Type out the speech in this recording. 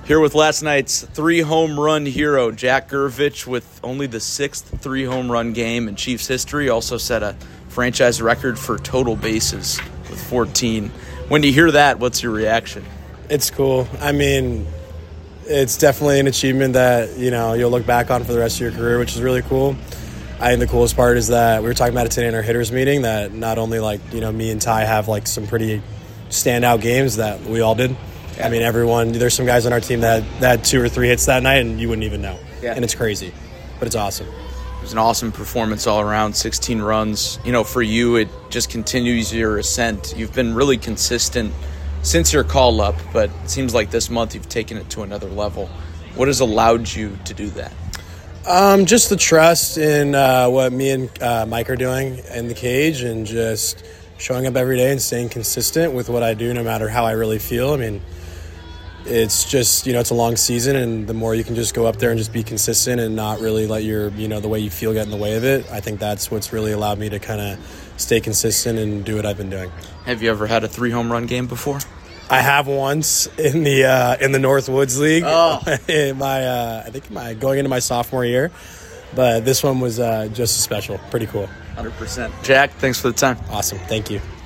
Here with last night's 3-home run hero, Jack Gervich, with only the 6th 3-home run game in Chiefs history. Also set a franchise record for total bases with 14. When you hear that, what's your reaction? It's cool. I mean, it's definitely an achievement that, you'll look back on for the rest of your career, which is really cool. I think the coolest part is that we were talking about it today in our hitters meeting, that not only me and Ty have some pretty standout games that we all did. I mean, there's some guys on our team that had 2 or 3 hits that night and you wouldn't even know. Yeah. And it's crazy, but it's awesome. It was an awesome performance all around, 16 runs. For you, it just continues your ascent. You've been really consistent since your call up, but it seems like this month you've taken it to another level. What has allowed you to do that? Just the trust in what me and Mike are doing in the cage, and just showing up every day and staying consistent with what I do no matter how I really feel. I mean, it's just, it's a long season, and the more you can just go up there and just be consistent and not really let your, the way you feel get in the way of it, I think that's what's really allowed me to kind of stay consistent and do what I've been doing. Have you ever had a 3-home run game before? I have once in the Northwoods League. Oh. Going into my sophomore year, but this one was just special. Pretty cool. 100%. Jack, thanks for the time. Awesome. Thank you.